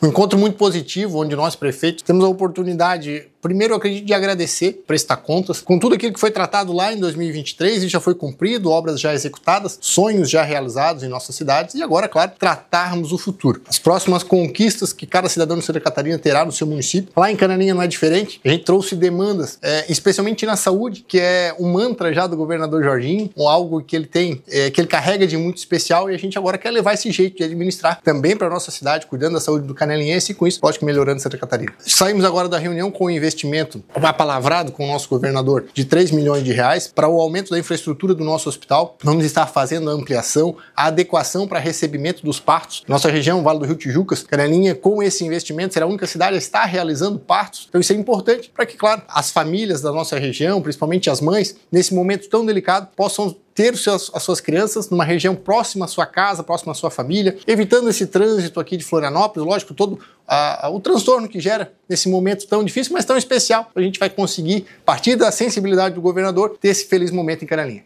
Um encontro muito positivo, onde nós, prefeitos, temos a oportunidade, primeiro, eu acredito, de agradecer, prestar contas, com tudo aquilo que foi tratado lá em 2023 e já foi cumprido, obras já executadas, sonhos já realizados em nossas cidades e agora, claro, tratarmos o futuro. As próximas conquistas que cada cidadão de Santa Catarina terá no seu município. Lá em Cananinha não é diferente. A gente trouxe demandas, especialmente na saúde, que é um mantra já do governador Jorginho, ou algo que ele tem, que ele carrega de muito especial e a gente agora quer levar esse jeito de administrar também para a nossa cidade, cuidando da saúde do Canelinhense e com isso, lógico, melhorando Santa Catarina. Saímos agora da reunião com o investimento apalavrado com o nosso governador de 3 milhões de reais para o aumento da infraestrutura do nosso hospital. Vamos estar fazendo a ampliação, a adequação para recebimento dos partos. Nossa região, Vale do Rio Tijucas, Canelinha, com esse investimento, será a única cidade a estar realizando partos. Então isso é importante para que, claro, as famílias da nossa região, principalmente as mães, nesse momento tão delicado, possam ter as suas crianças numa região próxima à sua casa, próxima à sua família, evitando esse trânsito aqui de Florianópolis, lógico, todo o transtorno que gera nesse momento tão difícil, mas tão especial. A gente vai conseguir, a partir da sensibilidade do governador, ter esse feliz momento em Canelinha.